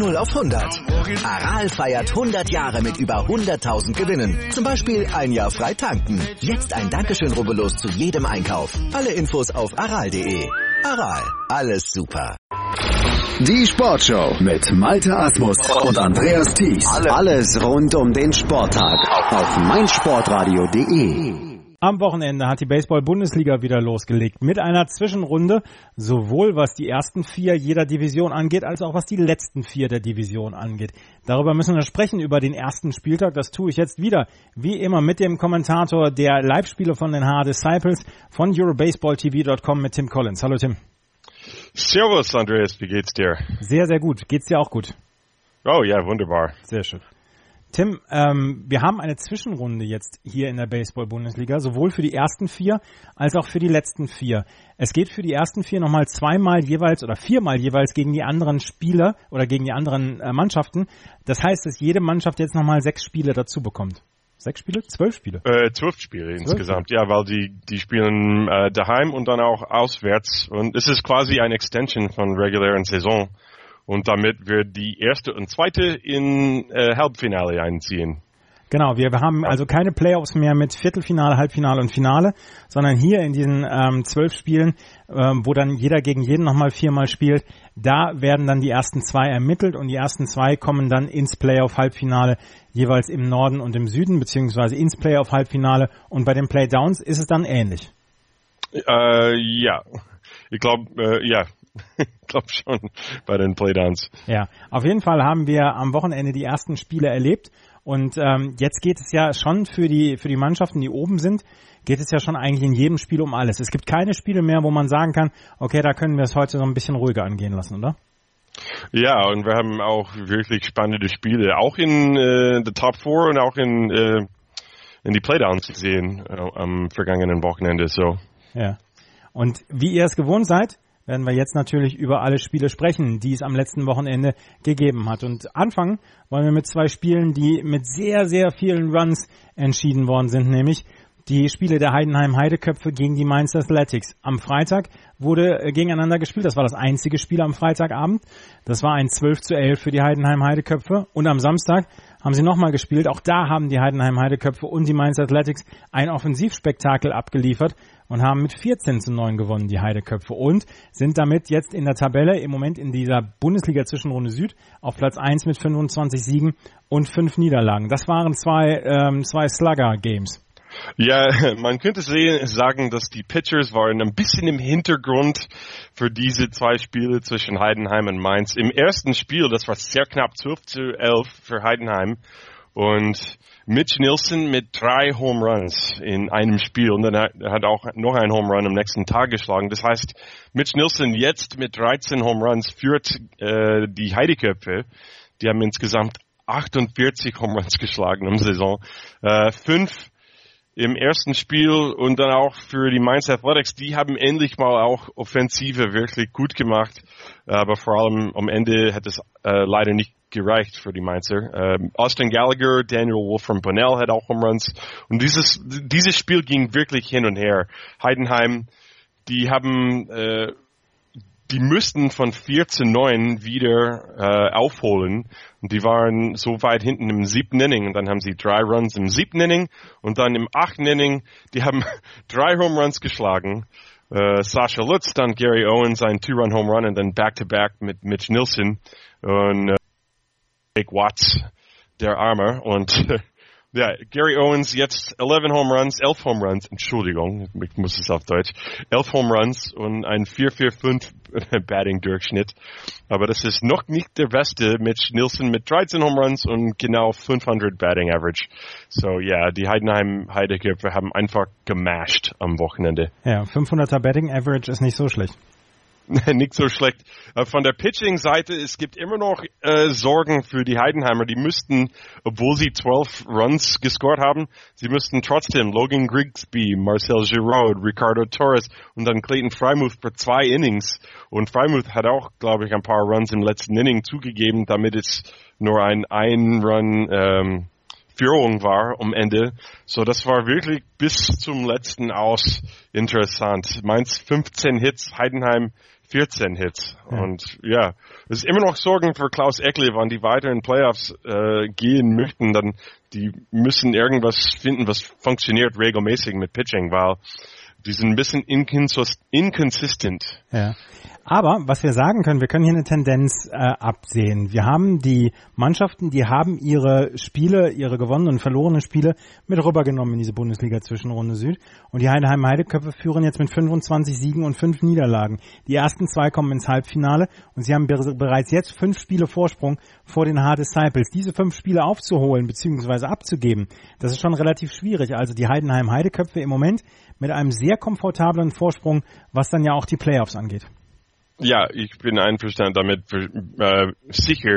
0 auf 100. Aral feiert 100 Jahre mit über 100.000 Gewinnen. Zum Beispiel ein Jahr frei tanken. Jetzt ein Dankeschön, rubbellos zu jedem Einkauf. Alle Infos auf aral.de. Aral, alles super. Die Sportshow mit Malte Asmus und Andreas Thies. Alles rund um den Sporttag auf meinsportradio.de. Am Wochenende hat die Baseball-Bundesliga wieder losgelegt mit einer Zwischenrunde, sowohl was die ersten 4 jeder Division angeht, als auch was die letzten 4 der Division angeht. Darüber müssen wir sprechen, über den ersten Spieltag. Das tue ich jetzt wieder, wie immer, mit dem Kommentator der Live-Spiele von den Haar Disciples von EuroBaseballTV.com mit Tim Collins. Hallo Tim. Servus Andreas, wie geht's dir? Sehr, sehr gut. Geht's dir auch gut? Oh ja, wunderbar. Sehr schön. Tim, wir haben eine Zwischenrunde jetzt hier in der Baseball-Bundesliga, sowohl für die ersten 4 als auch für die letzten 4. Es geht für die ersten 4 nochmal 2-mal jeweils oder 4-mal jeweils gegen die anderen Spieler oder gegen die anderen Mannschaften. Das heißt, dass jede Mannschaft jetzt nochmal 6 Spiele dazu bekommt. 6 Spiele? 12 Spiele? 12 Spiele insgesamt, ja, weil die spielen daheim und dann auch auswärts. Und es ist quasi ein Extension von regulären Saison. Und damit wird die erste und zweite in Halbfinale einziehen. Genau, wir haben also keine Playoffs mehr mit Viertelfinale, Halbfinale und Finale, sondern hier in diesen 12 Spielen, wo dann jeder gegen jeden nochmal 4-mal spielt, da werden dann die ersten 2 ermittelt und die ersten 2 kommen dann ins Playoff-Halbfinale, jeweils im Norden und im Süden, beziehungsweise ins Playoff-Halbfinale, und bei den Playdowns ist es dann ähnlich. Ja, ich glaube, ja. Ich glaube schon bei den Playdowns. Ja, auf jeden Fall haben wir am Wochenende die ersten Spiele erlebt und jetzt geht es ja schon für die Mannschaften, die oben sind, geht es ja schon eigentlich in jedem Spiel um alles. Es gibt keine Spiele mehr, wo man sagen kann, okay, da können wir es heute so ein bisschen ruhiger angehen lassen, oder? Ja, und wir haben auch wirklich spannende Spiele, auch in the Top 4 und auch in die Playdowns gesehen am vergangenen Wochenende. So. Ja, und wie ihr es gewohnt seid, werden wir jetzt natürlich über alle Spiele sprechen, die es am letzten Wochenende gegeben hat. Und anfangen wollen wir mit 2 Spielen, die mit sehr, sehr vielen Runs entschieden worden sind, nämlich die Spiele der Heidenheim Heideköpfe gegen die Mainz Athletics. Am Freitag wurde gegeneinander gespielt. Das war das einzige Spiel am Freitagabend. Das war ein 12:11 für die Heidenheim Heideköpfe. Und am Samstag haben sie nochmal gespielt. Auch da haben die Heidenheim Heideköpfe und die Mainz Athletics ein Offensivspektakel abgeliefert und haben mit 14:9 gewonnen, die Heideköpfe, und sind damit jetzt in der Tabelle im Moment in dieser Bundesliga-Zwischenrunde Süd auf Platz 1 mit 25 Siegen und 5 Niederlagen. Das waren zwei Slugger-Games. Ja, man könnte sagen, dass die Pitchers waren ein bisschen im Hintergrund für diese 2 Spiele zwischen Heidenheim und Mainz. Im ersten Spiel, das war sehr knapp 12:11 für Heidenheim, und Mitch Nilsson mit 3 Home Runs in einem Spiel, und dann hat auch noch ein Home Run am nächsten Tag geschlagen. Das heißt, Mitch Nilsson jetzt mit 13 Home Runs führt die Heideköpfe. Die haben insgesamt 48 Home Runs geschlagen im Saison. 5 im ersten Spiel, und dann auch für die Mainz Athletics, die haben endlich mal auch Offensive wirklich gut gemacht, aber vor allem am Ende hat es leider nicht gereicht für die Mainzer. Austin Gallagher, Daniel Wolfram Bonnell hat auch Home Runs, und dieses Spiel ging wirklich hin und her. Heidenheim, die müssten von 4:9 wieder aufholen, und die waren so weit hinten im 7. Inning, und dann haben sie 3 Runs im 7. Inning, und dann im 8. Inning, die haben 3 Home Runs geschlagen. Sascha Lutz, dann Gary Owens, ein 2-Run Home Run, und dann Back-to-Back mit Mitch Nilsson und Jake Watts, der Arme, und ja, Gary Owens jetzt 11 Home Runs, 11 Home Runs, Entschuldigung, ich muss es auf Deutsch, 11 Home Runs und ein 4,45 Batting-Durchschnitt. Aber das ist noch nicht der beste. Mitch Nilsson mit 13 Home Runs und genau 500 Batting Average. So, ja, die Heidenheim Heideköpfe haben einfach gemasht am Wochenende. Ja, 500er Batting Average ist nicht so schlecht. Nicht so schlecht. Von der Pitching-Seite, es gibt immer noch Sorgen für die Heidenheimer. Die müssten, obwohl sie 12 Runs gescored haben, sie müssten trotzdem Logan Grigsby, Marcel Giraud, Ricardo Torres und dann Clayton Freimuth für 2 Innings. Und Freimuth hat auch, glaube ich, ein paar Runs im letzten Inning zugegeben, damit es nur ein Run Führung war am Ende. So, das war wirklich bis zum letzten Aus interessant. Mainz 15 Hits, Heidenheim 14 Hits. Ja. Und ja, es ist immer noch Sorgen für Klaus Eckle, wann die weiter in Playoffs gehen möchten, dann die müssen irgendwas finden, was funktioniert regelmäßig mit Pitching, weil die sind ein bisschen inconsistent. Ja. Aber was wir sagen können, wir können hier eine Tendenz absehen. Wir haben die Mannschaften, die haben ihre Spiele, ihre gewonnenen und verlorenen Spiele mit rübergenommen in diese Bundesliga-Zwischenrunde Süd. Und die Heidenheim Heideköpfe führen jetzt mit 25 Siegen und 5 Niederlagen. Die ersten 2 kommen ins Halbfinale und sie haben bereits jetzt 5 Spiele Vorsprung vor den H Disciples. Diese 5 Spiele aufzuholen bzw. abzugeben, das ist schon relativ schwierig. Also die Heidenheim Heideköpfe im Moment mit einem sehr komfortablen Vorsprung, was dann ja auch die Playoffs angeht. Ja, ich bin einverstanden damit, sicher.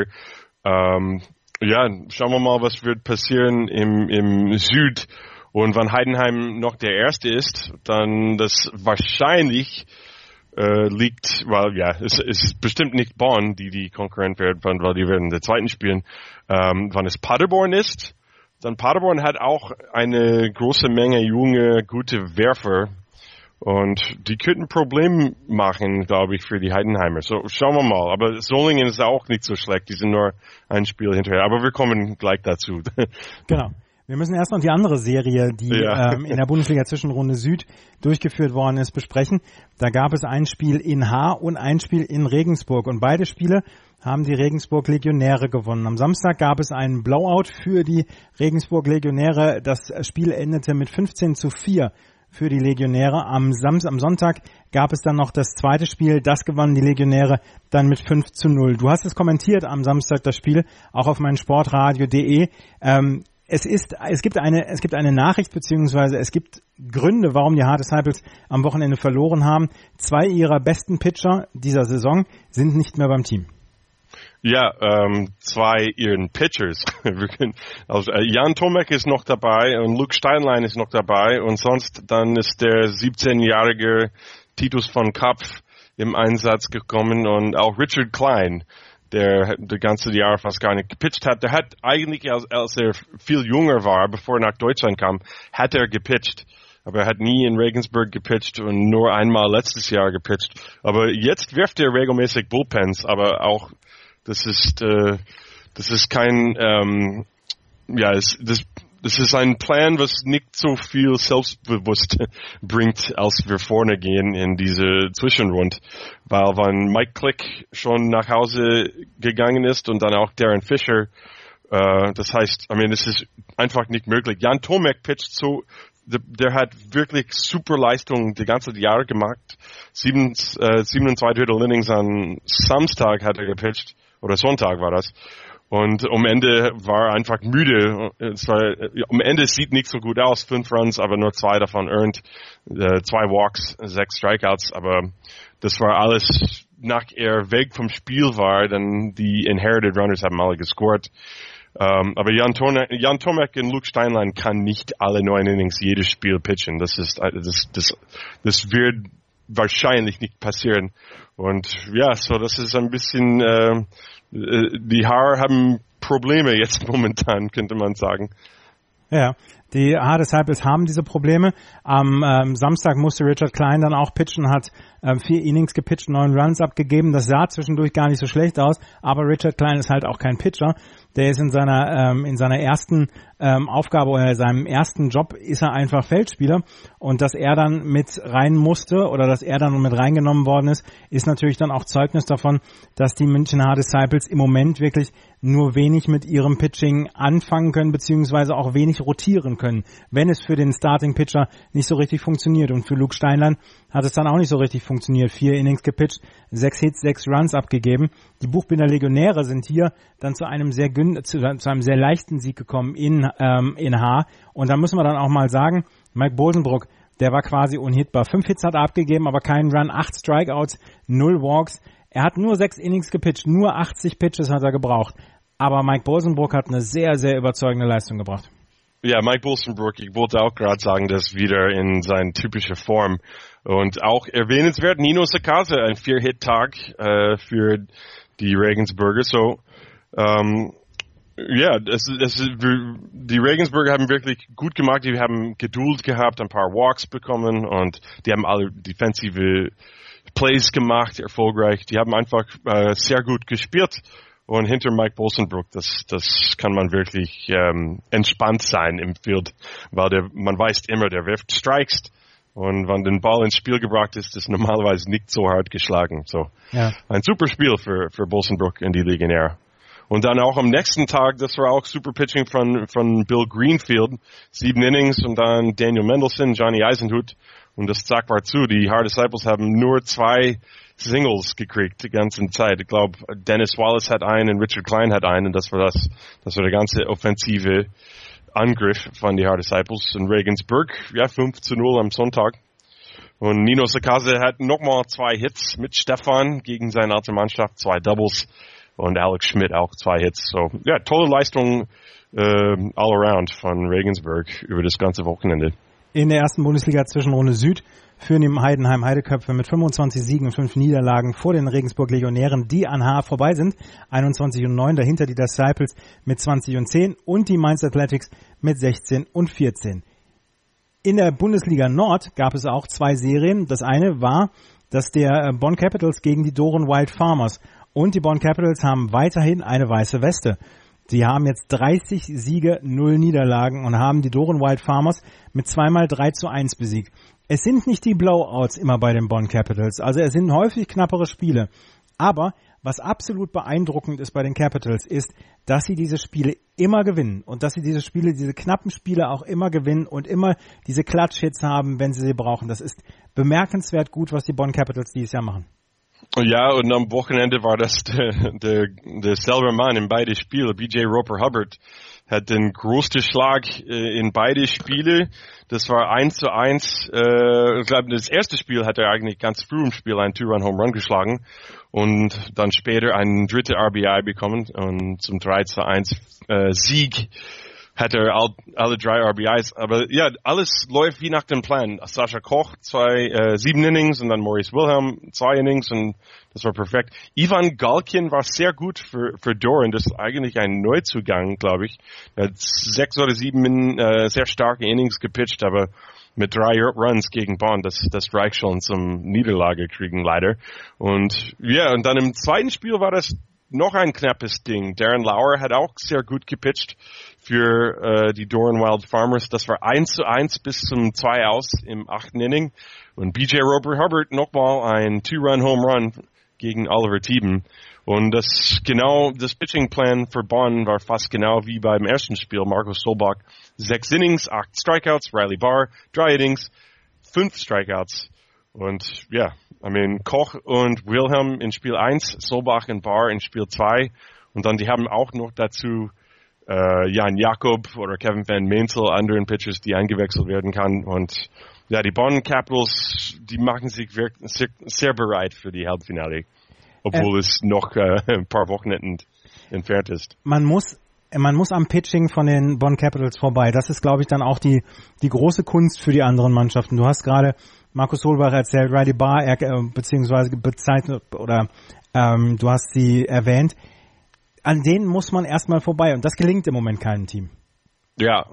Ja, schauen wir mal, was wird passieren im Süd. Und wenn Heidenheim noch der Erste ist, dann das wahrscheinlich liegt, weil ja, es ist bestimmt nicht Bonn, die Konkurrent werden, weil die werden in der Zweiten spielen. Wenn es Paderborn ist, dann Paderborn hat auch eine große Menge junge, gute Werfer. Und die könnten Probleme machen, glaube ich, für die Heidenheimer. So, schauen wir mal. Aber Solingen ist auch nicht so schlecht. Die sind nur ein Spiel hinterher. Aber wir kommen gleich dazu. Genau. Wir müssen erst noch die andere Serie, die in der Bundesliga-Zwischenrunde Süd durchgeführt worden ist, besprechen. Da gab es ein Spiel in Haar und ein Spiel in Regensburg. Und beide Spiele haben die Regensburg Legionäre gewonnen. Am Samstag gab es einen Blowout für die Regensburg Legionäre. Das Spiel endete mit 15:4. Für die Legionäre. Am Sonntag gab es dann noch das zweite Spiel, das gewannen die Legionäre dann mit 5:0. Du hast es kommentiert am Samstag, das Spiel, auch auf meinsportradio.de. Es gibt eine Nachricht, beziehungsweise es gibt Gründe, warum die H Disciples am Wochenende verloren haben. 2 ihrer besten Pitcher dieser Saison sind nicht mehr beim Team. Ja, 2 ihren Pitchers. Also Jan Tomek ist noch dabei und Luke Steinlein ist noch dabei und sonst dann ist der 17-jährige Titus von Kapf im Einsatz gekommen und auch Richard Klein, der das ganze Jahr fast gar nicht gepitcht hat. Der hat eigentlich, als er viel jünger war, bevor er nach Deutschland kam, hat er gepitcht. Aber er hat nie in Regensburg gepitcht und nur einmal letztes Jahr gepitcht. Aber jetzt wirft er regelmäßig Bullpens, aber auch das ist kein, das ist ein Plan, was nicht so viel Selbstbewusst bringt, als wir vorne gehen in diese Zwischenrunde. Weil wenn Mike Click schon nach Hause gegangen ist und dann auch Darren Fisher, das heißt, es ist einfach nicht möglich. Jan Tomek pitcht so, der hat wirklich super Leistungen die ganze Jahr gemacht. 7,2 Innings am Samstag hat er gepitcht. Oder Sonntag war das. Und am Ende war er einfach müde. Am Ende sieht nicht so gut aus. 5 Runs, aber nur 2 davon earned. 2 Walks, 6 Strikeouts. Aber das war alles, nach er weg vom Spiel war, dann die Inherited Runners haben alle gescored. Aber Jan Tomek und Luke Steinlein kann nicht alle 9 Innings jedes Spiel pitchen. Das wird wahrscheinlich nicht passieren. Und ja, so das ist ein bisschen, die Haar haben Probleme jetzt momentan, könnte man sagen. Ja, die H Disciples haben diese Probleme. Am Samstag musste Richard Klein dann auch pitchen, hat 4 Innings gepitcht, 9 Runs abgegeben. Das sah zwischendurch gar nicht so schlecht aus, aber Richard Klein ist halt auch kein Pitcher. Der ist in seiner ersten Aufgabe oder seinem ersten Job ist er einfach Feldspieler. Und dass er dann mit rein musste oder dass er dann mit reingenommen worden ist natürlich dann auch Zeugnis davon, dass die München H Disciples im Moment wirklich nur wenig mit ihrem Pitching anfangen können, beziehungsweise auch wenig rotieren können, wenn es für den Starting Pitcher nicht so richtig funktioniert. Und für Luke Steinlein hat es dann auch nicht so richtig funktioniert. 4 Innings gepitcht, 6 Hits, 6 Runs abgegeben. Die Buchbinder Legionäre sind hier dann zu einem sehr leichten Sieg gekommen in Haar. Und da müssen wir dann auch mal sagen, Mike Bosenbrook, der war quasi unhittbar. 5 Hits hat er abgegeben, aber keinen Run, 8 Strikeouts, 0 Walks. Er hat nur 6 Innings gepitcht, nur 80 Pitches hat er gebraucht. Aber Mike Bosenbrook hat eine sehr, sehr überzeugende Leistung gebracht. Ja, Mike Bosenbrook, ich wollte auch gerade sagen, das wieder in seine typische Form. Und auch erwähnenswert, Nino Sakasa, ein 4-Hit-Tag für die Regensburger. So, Ja, die Regensburger haben wirklich gut gemacht. Die haben Geduld gehabt, ein paar Walks bekommen und die haben alle defensive Plays gemacht, erfolgreich. Die haben einfach sehr gut gespielt und hinter Mike Bosenbrook, das kann man wirklich entspannt sein im Field, weil man weiß immer, der wirft Strikes und wenn der Ball ins Spiel gebracht ist, ist normalerweise nicht so hart geschlagen. So ja. Ein super Spiel für Bosenbrook in die Legionäre. Und dann auch am nächsten Tag, das war auch super Pitching von Bill Greenfield, 7 Innings und dann Daniel Mendelssohn, Johnny Eisenhut und das Zack war zu. Die Hard Disciples haben nur 2 Singles gekriegt die ganze Zeit. Ich glaube, Dennis Wallace hat einen und Richard Klein hat einen und das war der ganze offensive Angriff von die Hard Disciples in Regensburg. Ja, 5-0 am Sonntag. Und Nino Sakase hat nochmal 2 Hits mit Stefan gegen seine alte Mannschaft, 2 Doubles. Und Alex Schmidt auch 2 Hits. So, ja, tolle Leistung all around von Regensburg über das ganze Wochenende. In der ersten Bundesliga-Zwischenrunde Süd führen die Heidenheim Heideköpfe mit 25 Siegen und 5 Niederlagen vor den Regensburg Legionären, die an Haar vorbei sind. 21-9, dahinter die Disciples mit 20-10 und die Mainz Athletics mit 16-14. In der Bundesliga Nord gab es auch 2 Serien. Das eine war, dass der Bonn Capitals gegen die Doren Wild Farmers. Und die Bonn Capitals haben weiterhin eine weiße Weste. Sie haben jetzt 30 Siege, 0 Niederlagen und haben die Doren Wild Farmers mit 2x 3-1 besiegt. Es sind nicht die Blowouts immer bei den Bonn Capitals, also es sind häufig knappere Spiele. Aber was absolut beeindruckend ist bei den Capitals ist, dass sie diese Spiele immer gewinnen und dass sie diese knappen Spiele auch immer gewinnen und immer diese Clutch-Hits haben, wenn sie brauchen. Das ist bemerkenswert gut, was die Bonn Capitals dieses Jahr machen. Ja, und am Wochenende war das der selber Mann in beide Spiele. BJ Roper Hubbard hat den größten Schlag in beide Spiele. Das war 1-1. Ich glaube, das erste Spiel hat er eigentlich ganz früh im Spiel einen 2-Run-Home-Run geschlagen und dann später einen dritten RBI bekommen und zum 3-1 Sieg hat er alle 3 RBIs. Aber ja, alles läuft wie nach dem Plan. Sascha Koch 7 Innings und dann Maurice Wilhelm 2 Innings und das war perfekt. Ivan Galkin war sehr gut für Doran. Das ist eigentlich ein Neuzugang, glaube ich. Er hat 6 oder 7 sehr starke Innings gepitcht, aber mit 3 Runs gegen Bonn, das reicht schon zum Niederlage kriegen leider. Und ja, und dann im zweiten Spiel war das noch ein knappes Ding. Darren Lauer hat auch sehr gut gepitcht für die Doran Wild Farmers. Das war 1-1 bis zum 2-aus im 8. Inning. Und BJ Roper Hubbard nochmal ein 2-Run-Home-Run gegen Oliver Thieben. Und das Pitching-Plan für Bonn war fast genau wie beim ersten Spiel. Markus Solbach 6 Innings, 8 Strikeouts, Riley Barr 3 Innings, 5 Strikeouts. Und ja, Koch und Wilhelm in Spiel 1, Solbach und Barr in Spiel 2. Und dann die haben auch noch dazu Jan Jakob oder Kevin Van Mensel, anderen Pitchers, die eingewechselt werden kann. Und ja, die Bonn Capitals, die machen sich wirklich sehr bereit für die Halbfinale, obwohl es noch ein paar Wochen entfernt ist. Man muss am Pitching von den Bonn Capitals vorbei. Das ist, glaube ich, dann auch die große Kunst für die anderen Mannschaften. Du hast gerade Markus Solbach erzählt, Riley Barr beziehungsweise bezeichnet oder du hast sie erwähnt. An denen muss man erstmal vorbei und das gelingt im Moment keinem Team. Ja,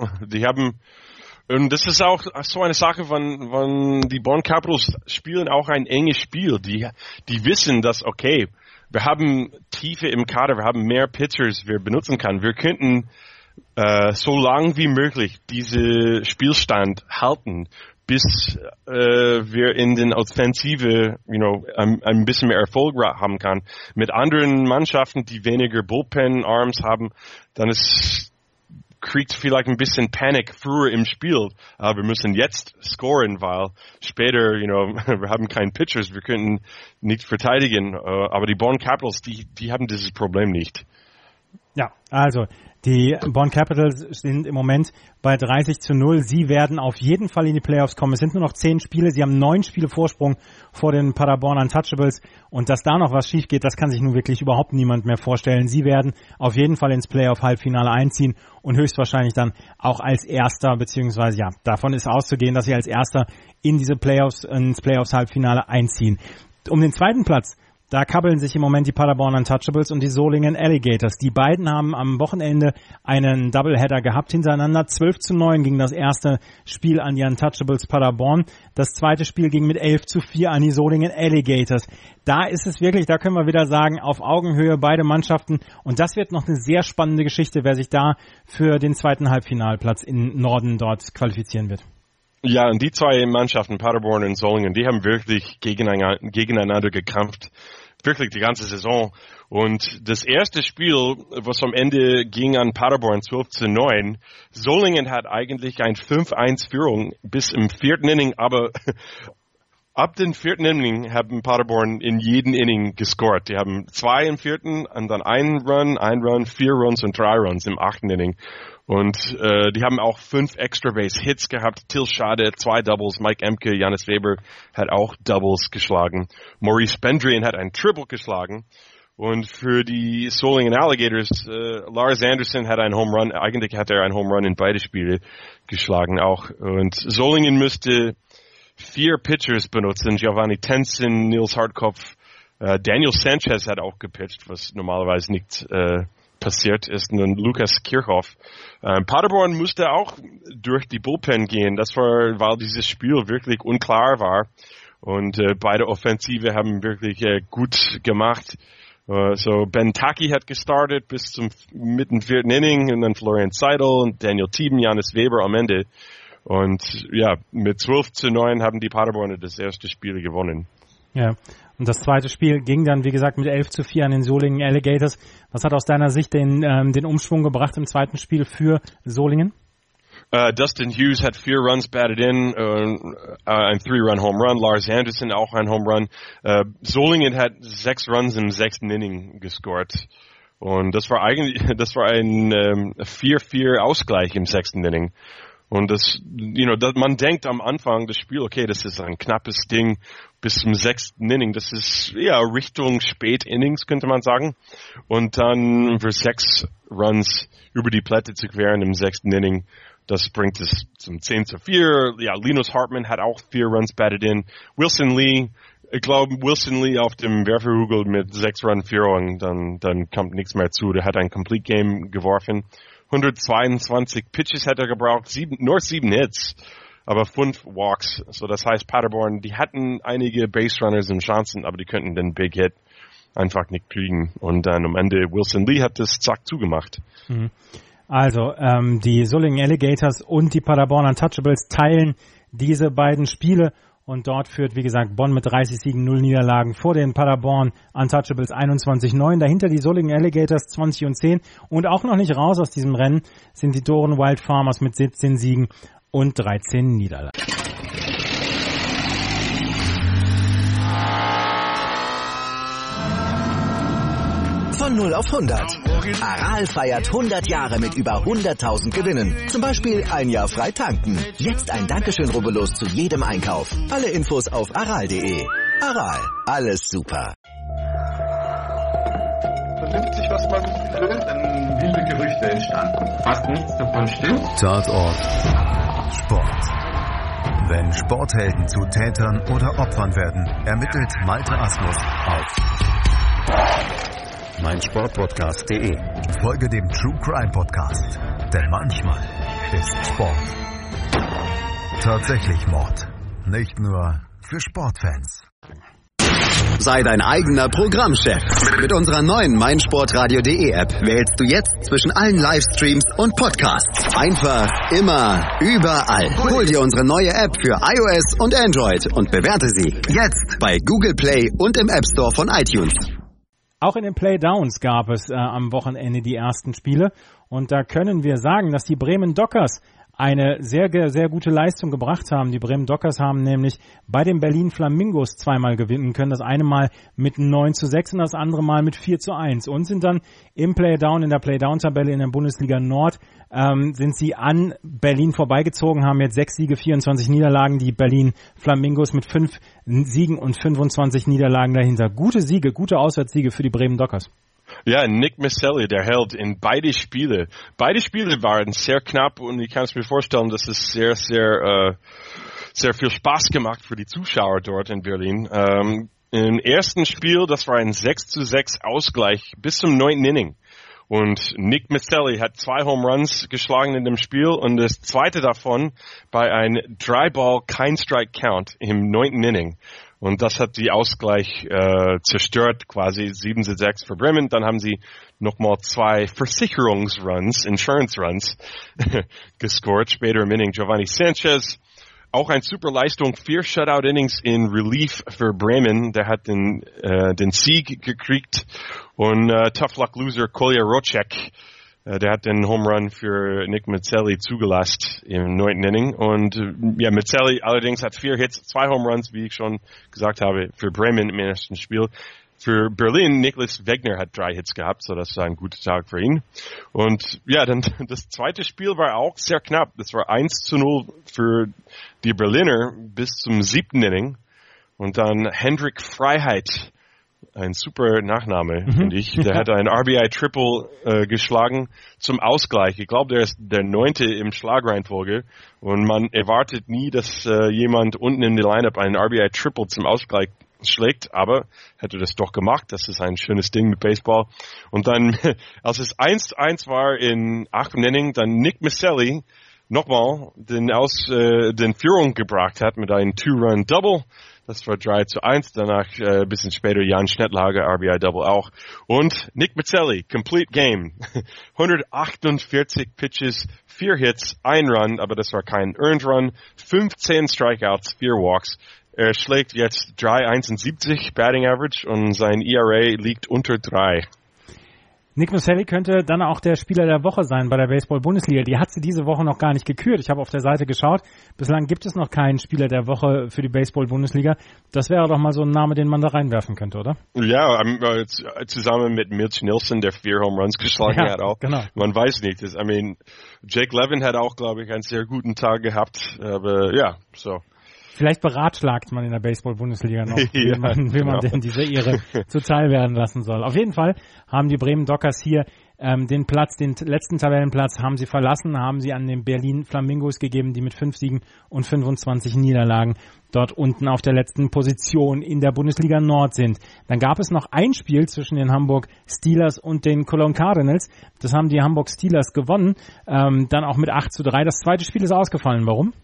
und das ist auch so eine Sache, wenn die Bonn Capitals spielen auch ein enges Spiel. Die wissen, dass, okay, wir haben Tiefe im Kader, wir haben mehr Pitchers, wir benutzen können. Wir könnten so lang wie möglich diese Spielstand halten, bis wir in den Offensive, ein bisschen mehr Erfolg haben kann. Mit anderen Mannschaften, die weniger Bullpen-Arms haben, dann kriegt vielleicht ein bisschen Panik früher im Spiel. Aber wir müssen jetzt scoren, weil später, wir haben keinen Pitchers, wir können nicht verteidigen. Aber die Bonn Capitals, die haben dieses Problem nicht. Ja, also die Bonn Capitals sind im Moment bei 30-0. Sie werden auf jeden Fall in die Playoffs kommen. Es sind nur noch 10 Spiele. Sie haben 9 Spiele Vorsprung vor den Paderborn Untouchables. Und dass da noch was schief geht, das kann sich nun wirklich überhaupt niemand mehr vorstellen. Sie werden auf jeden Fall ins Playoff-Halbfinale einziehen und höchstwahrscheinlich dann auch als Erster, beziehungsweise ja, davon ist auszugehen, dass sie als Erster ins Playoffs-Halbfinale einziehen. Um den zweiten Platz, Da kabbeln sich im Moment die Paderborn Untouchables und die Solingen Alligators. Die beiden haben am Wochenende einen Doubleheader gehabt hintereinander. 12:9 ging das erste Spiel an die Untouchables Paderborn. Das zweite Spiel ging mit 11:4 an die Solingen Alligators. Da ist es wirklich, da können wir wieder sagen, auf Augenhöhe beide Mannschaften. Und das wird noch eine sehr spannende Geschichte, wer sich da für den zweiten Halbfinalplatz im Norden dort qualifizieren wird. Ja, und die zwei Mannschaften, Paderborn und Solingen, die haben wirklich gegeneinander gekämpft. Wirklich die ganze Saison. Und das erste Spiel, was am Ende ging an Paderborn 12:9, Solingen hat eigentlich ein 5-1-Führung bis im 4. Inning, aber ab dem 4. Inning haben Paderborn in jedem Inning gescored. Die haben 2 im 4. und dann ein Run, 4 Runs und 3 Runs im 8. Inning. Und die haben auch 5 Extra-Base-Hits gehabt. Till Schade, 2 Doubles. Mike Emke, Janis Weber hat auch Doubles geschlagen. Maurice Bendrian hat ein Triple geschlagen. Und für die Solingen Alligators, Lars Anderson hat einen Home Run. Eigentlich hat er einen Home Run in beide Spiele geschlagen auch. Und Solingen müsste 4 Pitchers benutzen. Giovanni Tenson, Nils Hartkopf, Daniel Sanchez hat auch gepitcht, was normalerweise nicht passiert ist, und dann Lukas Kirchhoff. Paderborn musste auch durch die Bullpen gehen. Das war, weil dieses Spiel wirklich unklar war. Und beide Offensive haben wirklich gut gemacht. So Ben Taki hat gestartet bis zum mitten 4. Inning und dann Florian Seidel und Daniel Thieben, Janis Weber am Ende. Und ja, mit 12:9 haben die Paderborner das erste Spiel gewonnen. Ja, und das zweite Spiel ging dann, wie gesagt, mit 11:4 an den Solingen Alligators. Was hat aus deiner Sicht den Umschwung gebracht im zweiten Spiel für Solingen? Dustin Hughes hat 4 Runs batted in, ein 3-Run Home Run. Lars Anderson auch ein Home Run. Solingen hat 6 Runs im 6. Inning gescored. Und das war ein 4-4 Ausgleich im 6. Inning. Und man denkt am Anfang des Spiels, okay, das ist ein knappes Ding bis zum 6. Inning. Das ist, ja, Richtung Spät-Innings, könnte man sagen. Und dann für 6 Runs über die Plätte zu queren im 6. Inning, das bringt es zum 10:4. Ja, Linus Hartmann hat auch 4 Runs batted in. Wilson Lee, ich glaube, Wilson Lee auf dem Werferhügel mit 6 Run Führung, dann kommt nichts mehr zu. Der hat ein Complete Game geworfen. 122 Pitches hat er gebraucht, nur 7 Hits, aber 5 Walks. So, das heißt, Paderborn, die hatten einige Base Runners und Chancen, aber die könnten den Big Hit einfach nicht kriegen. Und dann am Ende Wilson Lee hat das zack zugemacht. Also, die Solingen Alligators und die Paderborn Untouchables teilen diese beiden Spiele. Und dort führt, wie gesagt, Bonn mit 30 Siegen, 0 Niederlagen vor den Paderborn Untouchables 21:9. Dahinter die Solingen Alligators 20:10. Und auch noch nicht raus aus diesem Rennen sind die Doren Wild Farmers mit 17 Siegen und 13 Niederlagen. Von 0 auf 100. Aral feiert 100 Jahre mit über 100.000 Gewinnen. Zum Beispiel ein Jahr frei tanken. Jetzt ein Dankeschön, rubbellos zu jedem Einkauf. Alle Infos auf aral.de. Aral, alles super. Vernimmt sich, was man will, dann wilde Gerüchte entstanden. Fast nichts davon stimmt. Tatort Sport. Wenn Sporthelden zu Tätern oder Opfern werden, ermittelt Malte Asmus auf meinsportpodcast.de. Folge dem True Crime Podcast, denn manchmal ist Sport tatsächlich Mord. Nicht nur für Sportfans. Sei dein eigener Programmchef. Mit unserer neuen meinsportradio.de App wählst du jetzt zwischen allen Livestreams und Podcasts. Einfach, immer, überall. Hol dir unsere neue App für iOS und Android und bewerte sie jetzt bei Google Play und im App Store von iTunes. Auch in den Playdowns gab es am Wochenende die ersten Spiele. Und da können wir sagen, dass die Bremen Dockers eine sehr, sehr gute Leistung gebracht haben. Die Bremen Dockers haben nämlich bei den Berlin Flamingos zweimal gewinnen können. Das eine Mal mit 9:6 und das andere Mal mit 4:1. Und sind dann im Playdown, in der Playdown-Tabelle in der Bundesliga Nord, sind sie an Berlin vorbeigezogen, haben jetzt 6 Siege, 24 Niederlagen. Die Berlin Flamingos mit 5 Siegen und 25 Niederlagen dahinter. Gute Siege, gute Auswärtssiege für die Bremen Dockers. Ja, Nick Misselli, der Held in beide Spiele. Beide Spiele waren sehr knapp und ich kann es mir vorstellen, dass es sehr viel Spaß gemacht für die Zuschauer dort in Berlin. Im ersten Spiel, das war ein 6-6 Ausgleich bis zum 9. Inning. Und Nick Maselli hat 2 Home Runs geschlagen in dem Spiel und das zweite davon bei einem Dry Ball, kein Strike Count im 9. Inning. Und das hat die Ausgleich zerstört, quasi 7-6 für Bremen. Dann haben sie nochmal 2 Versicherungsruns, Insurance Runs gescored. Später im Inning Giovanni Sanchez. Auch eine super Leistung, 4 Shutout-Innings in Relief für Bremen. Der hat den Sieg gekriegt. Und Tough Luck Loser Kolja Rocek, der hat den Home Run für Nick Maselli zugelassen im 9. Inning. Und Maselli allerdings hat 4 Hits, 2 Home Runs, wie ich schon gesagt habe, für Bremen im ersten Spiel. Für Berlin, Niklas Wegner hat 3 Hits gehabt, so das war ein guter Tag für ihn. Und dann das zweite Spiel war auch sehr knapp. Das war 1-0 für die Berliner bis zum 7. Inning. Und dann Hendrik Freiheit, ein super Nachname, finde ich. Der hat ein RBI-Triple geschlagen zum Ausgleich. Ich glaube, der ist der 9. im Schlagreihenfolge. Und man erwartet nie, dass jemand unten in der Lineup einen RBI-Triple zum Ausgleich schlägt, aber hätte das doch gemacht. Das ist ein schönes Ding mit Baseball. Und dann, als es 1-1 war in 8. Inning, dann Nick Maselli nochmal den Führung gebracht hat mit einem 2-Run-Double. Das war 3-1. Danach ein bisschen später Jan Schnettlager, RBI-Double auch. Und Nick Maselli, Complete Game. 148 Pitches, 4 Hits, 1 Run, aber das war kein Earned Run. 15 Strikeouts, 4 Walks. Er schlägt jetzt 3,71 Batting Average und sein ERA liegt unter 3. Nick Maselli könnte dann auch der Spieler der Woche sein bei der Baseball-Bundesliga. Die hat sie diese Woche noch gar nicht gekürt. Ich habe auf der Seite geschaut. Bislang gibt es noch keinen Spieler der Woche für die Baseball-Bundesliga. Das wäre doch mal so ein Name, den man da reinwerfen könnte, oder? Ja, zusammen mit Mitch Nielsen, der 4 Home Runs geschlagen hat auch. Genau. Man weiß nicht. Jake Levin hat auch, glaube ich, einen sehr guten Tag gehabt. Aber ja, so. Vielleicht beratschlagt man in der Baseball-Bundesliga noch, wie man denn diese Ehre zuteil werden lassen soll. Auf jeden Fall haben die Bremen Dockers hier den letzten Tabellenplatz haben sie verlassen, haben sie an den Berlin Flamingos gegeben, die mit 5 Siegen und 25 Niederlagen dort unten auf der letzten Position in der Bundesliga Nord sind. Dann gab es noch ein Spiel zwischen den Hamburg Steelers und den Cologne Cardinals. Das haben die Hamburg Steelers gewonnen, dann auch mit 8-3. Das zweite Spiel ist ausgefallen. Warum?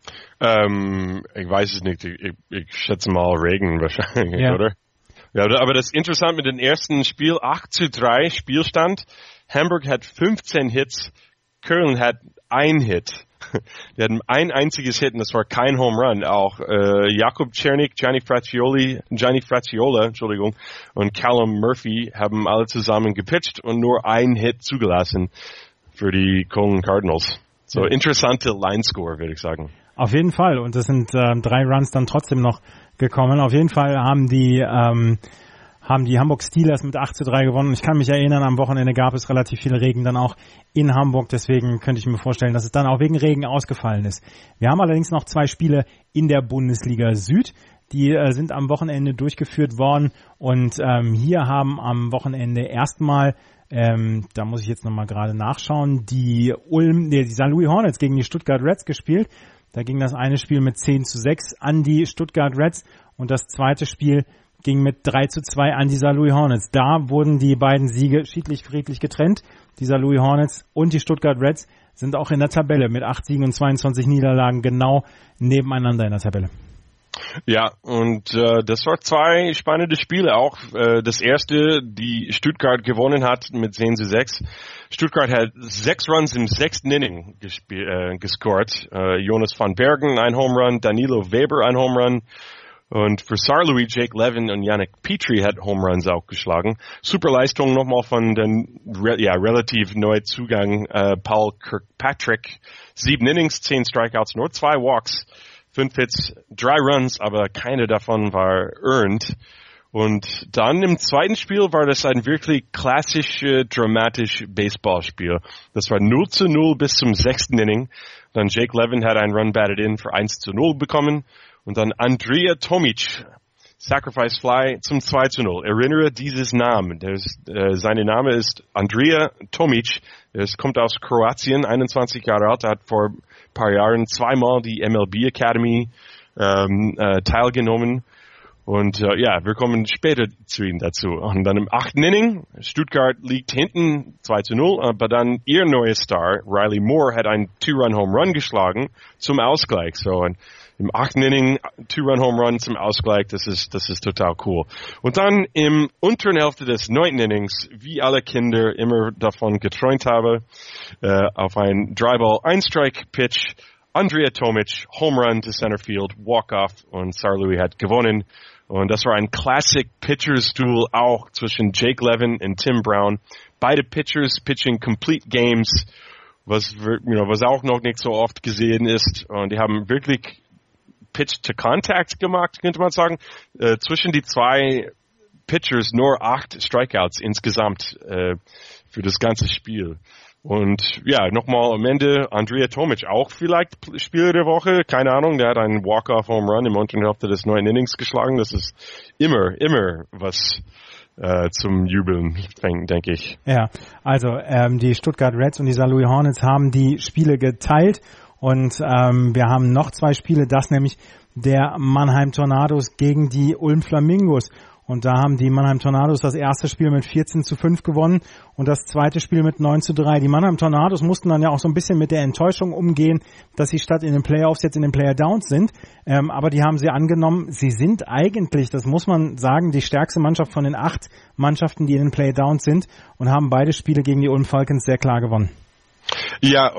Ich weiß es nicht. Ich schätze mal Regen wahrscheinlich, oder? Ja, aber das ist interessant mit dem ersten Spiel. 8-3 Spielstand. Hamburg hat 15 Hits. Köln hat 1 Hit. Die hatten ein einziges Hit und das war kein Home Run. Auch Jakub Czernik, Gianni Fracciola, und Callum Murphy haben alle zusammen gepitcht und nur 1 Hit zugelassen für die Cologne Cardinals. So interessante Line-Score, würde ich sagen. Auf jeden Fall. Und es sind 3 Runs dann trotzdem noch gekommen. Auf jeden Fall haben die Hamburg Steelers mit 8-3 gewonnen. Ich kann mich erinnern, am Wochenende gab es relativ viel Regen dann auch in Hamburg. Deswegen könnte ich mir vorstellen, dass es dann auch wegen Regen ausgefallen ist. Wir haben allerdings noch 2 Spiele in der Bundesliga Süd. Die sind am Wochenende durchgeführt worden. Und hier haben am Wochenende erstmal da muss ich jetzt nochmal gerade nachschauen, die St. Louis Hornets gegen die Stuttgart Reds gespielt. Da ging das eine Spiel mit 10-6 an die Stuttgart Reds und das zweite Spiel ging mit 3-2 an die St. Louis Hornets. Da wurden die beiden Siege schiedlich-friedlich getrennt. Die St. Louis Hornets und die Stuttgart Reds sind auch in der Tabelle mit 8 Siegen und 22 Niederlagen genau nebeneinander in der Tabelle. Ja, und das war 2 spannende Spiele auch. Das erste, die Stuttgart gewonnen hat mit 10-6. Stuttgart hat 6 Runs im 6. Inning gescored. Jonas van Bergen ein Home Run, Danilo Weber ein Home Run. Und für St. Louis, Jake Levin und Yannick Petrie hat Home Runs auch geschlagen. Super Leistung nochmal von den relativ neuen Zugang Paul Kirkpatrick. 7 Innings, 10 Strikeouts, nur 2 Walks. 5 Hits, 3 Runs, aber keine davon war earned. Und dann im zweiten Spiel war das ein wirklich klassisches, dramatisches Baseballspiel. Das war 0-0 bis zum 6. Inning. Dann Jake Levin hat einen Run batted in für 1-0 bekommen. Und dann Andrija Tomic, Sacrifice Fly zum 2-0. Erinnere dieses Namen. Sein Name ist Andrija Tomic. Er kommt aus Kroatien, 21 Jahre alt, hat vor ein paar Jahren 2-mal die MLB Academy teilgenommen. Und wir kommen später zu ihnen dazu. Und dann im 8. Inning, Stuttgart liegt hinten 2-0, aber dann ihr neuer Star, Riley Moore, hat einen 2-Run-Home-Run geschlagen zum Ausgleich. So, und im 8. Inning 2-Run-Home-Run zum Ausgleich, das ist total cool. Und dann im unteren Hälfte des 9. Innings, wie alle Kinder immer davon geträumt haben, auf ein 3-Ball-1-Strike-Pitch, Andrea Tomic, Home Run to Center Field, Walk-Off und St. Louis hat gewonnen. Und das war ein Classic Pitchers Duel auch zwischen Jake Levin und Tim Brown. Beide Pitchers pitching complete games, was auch noch nicht so oft gesehen ist. Und die haben wirklich Pitch to Contact gemacht, könnte man sagen. Zwischen die zwei Pitchers nur 8 Strikeouts insgesamt für das ganze Spiel. Und ja, nochmal am Ende, Andrea Tomic auch vielleicht Spieler der Woche, keine Ahnung, der hat einen Walk-Off-Home-Run im unteren Hälfte des 9. Innings geschlagen, das ist immer was zum Jubeln fängt, denke ich. Ja, also die Stuttgart Reds und die St. Louis Hornets haben die Spiele geteilt und wir haben noch 2 Spiele, das nämlich der Mannheim Tornados gegen die Ulm Flamingos. Und da haben die Mannheim Tornados das erste Spiel mit 14-5 gewonnen und das zweite Spiel mit 9-3. Die Mannheim Tornados mussten dann ja auch so ein bisschen mit der Enttäuschung umgehen, dass sie statt in den Playoffs jetzt in den Player-Downs sind. Aber die haben sie angenommen. Sie sind eigentlich, das muss man sagen, die stärkste Mannschaft von den 8 Mannschaften, die in den Player-Downs sind und haben beide Spiele gegen die Ulm Falcons sehr klar gewonnen. Ja,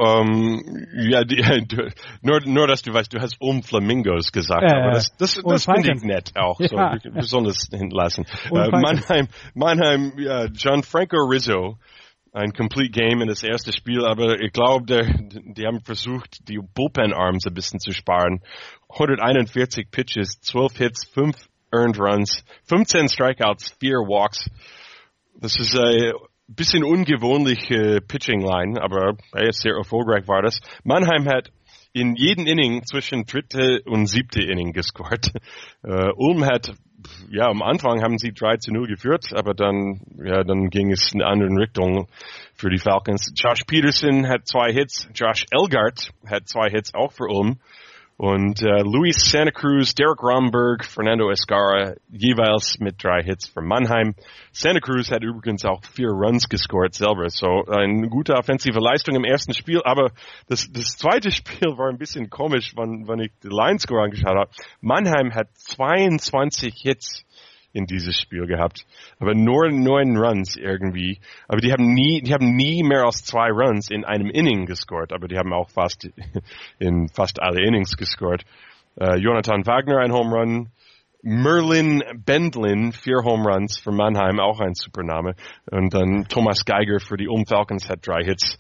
nur dass du weißt, du hast Flamingos gesagt, aber das finde ich nett auch, so besonders hinlassen. Mannheim, Gianfranco Rizzo, ein Complete Game in das erste Spiel, aber ich glaube, die haben versucht, die Bullpen-Arms ein bisschen zu sparen. 141 Pitches, 12 Hits, 5 Earned Runs, 15 Strikeouts, 4 Walks. Das ist bisschen ungewöhnliche Pitching-Line, aber sehr erfolgreich war das. Mannheim hat in jedem Inning zwischen 3. und 7. Inning gescored. Ulm hat, am Anfang haben sie 3-0 geführt, aber dann ging es in eine andere Richtung für die Falcons. Josh Peterson hat 2 Hits, Josh Elgart hat 2 Hits auch für Ulm. Und Luis Santa Cruz, Derek Romberg, Fernando Escara jeweils mit 3 Hits für Mannheim. Santa Cruz hat übrigens auch 4 Runs gescored selber. So eine gute offensive Leistung im ersten Spiel. Aber das zweite Spiel war ein bisschen komisch, wenn ich die Line-Score angeschaut habe. Mannheim hat 22 Hits in dieses Spiel gehabt, aber nur 9 Runs irgendwie. Aber die haben nie mehr als 2 Runs in einem Inning gescored, aber die haben auch in fast alle Innings gescored. Jonathan Wagner ein Home Run, Merlin Bendlin 4 Home Runs für Mannheim, auch ein super Name. Und dann Thomas Geiger für die Ulm Falcons hat 3 Hits.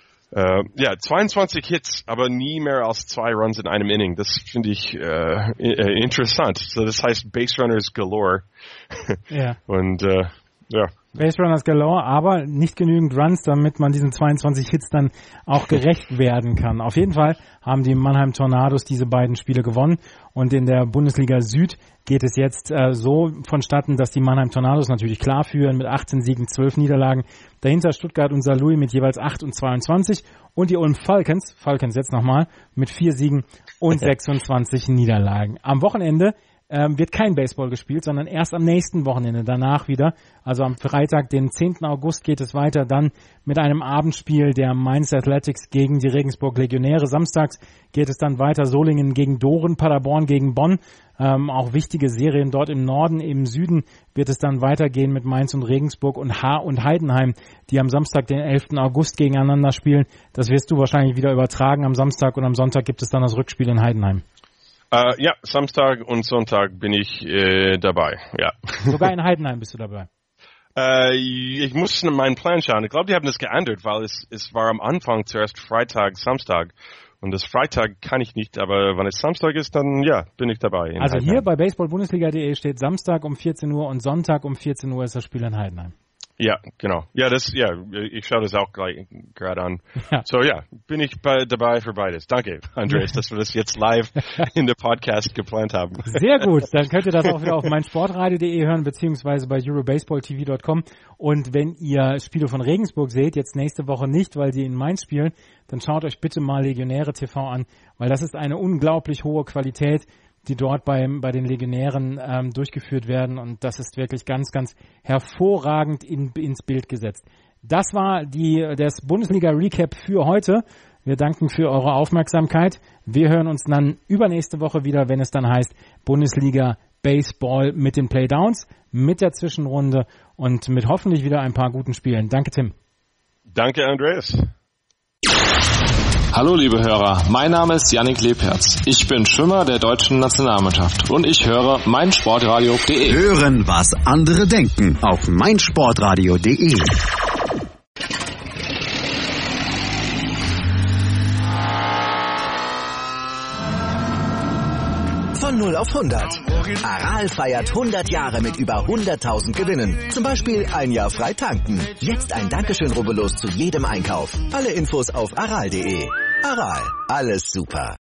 22 Hits, aber nie mehr als 2 Runs in einem Inning. Das finde ich interessant. So, das heißt Base Runners galore. Ja. Und Base Runners galore, aber nicht genügend Runs, damit man diesen 22 Hits dann auch gerecht werden kann. Auf jeden Fall haben die Mannheim Tornados diese beiden Spiele gewonnen und in der Bundesliga Süd geht es jetzt so vonstatten, dass die Mannheim Tornados natürlich klar führen mit 18 Siegen, 12 Niederlagen. Dahinter Stuttgart und St. Louis mit jeweils 8 und 22 und die Ulm Falcons jetzt nochmal mit 4 Siegen und 26 Niederlagen. Am Wochenende wird kein Baseball gespielt, sondern erst am nächsten Wochenende, danach wieder. Also am Freitag, den 10. August geht es weiter, dann mit einem Abendspiel der Mainz Athletics gegen die Regensburg Legionäre. Samstags geht es dann weiter, Solingen gegen Doren, Paderborn gegen Bonn. Auch wichtige Serien dort im Norden, im Süden wird es dann weitergehen mit Mainz und Regensburg und Heidenheim, die am Samstag, den 11. August gegeneinander spielen. Das wirst du wahrscheinlich wieder übertragen am Samstag und am Sonntag gibt es dann das Rückspiel in Heidenheim. Samstag und Sonntag bin ich dabei, ja. Sogar in Heidenheim bist du dabei? Ich muss meinen Plan schauen. Ich glaube, die haben das geändert, weil es war am Anfang zuerst Freitag, Samstag. Und das Freitag kann ich nicht, aber wenn es Samstag ist, dann bin ich dabei. Also Heidenheim. Hier bei baseballbundesliga.de steht Samstag um 14 Uhr und Sonntag um 14 Uhr ist das Spiel in Heidenheim. Ja, genau. Ich schaue das auch gerade an. Ja. So bin ich dabei für beides. Danke, Andreas, dass wir das jetzt live in der Podcast geplant haben. Sehr gut, dann könnt ihr das auch wieder auf meinsportradio.de hören, beziehungsweise bei eurobaseballtv.com. Und wenn ihr Spiele von Regensburg seht, jetzt nächste Woche nicht, weil die in Mainz spielen, dann schaut euch bitte mal Legionäre TV an, weil das ist eine unglaublich hohe Qualität. die dort bei den Legionären durchgeführt werden. Und das ist wirklich ganz, ganz hervorragend ins Bild gesetzt. Das war das Bundesliga-Recap für heute. Wir danken für eure Aufmerksamkeit. Wir hören uns dann übernächste Woche wieder, wenn es dann heißt Bundesliga Baseball mit den Playdowns, mit der Zwischenrunde und mit hoffentlich wieder ein paar guten Spielen. Danke, Tim. Danke, Andreas. Hallo liebe Hörer, mein Name ist Yannick Lebherz. Ich bin Schwimmer der deutschen Nationalmannschaft und ich höre meinsportradio.de. Hören, was andere denken auf meinsportradio.de. Von 0 auf 100. Aral feiert 100 Jahre mit über 100.000 Gewinnen. Zum Beispiel ein Jahr frei tanken. Jetzt ein Dankeschön, rubbellos zu jedem Einkauf. Alle Infos auf aral.de. Aral, alles super.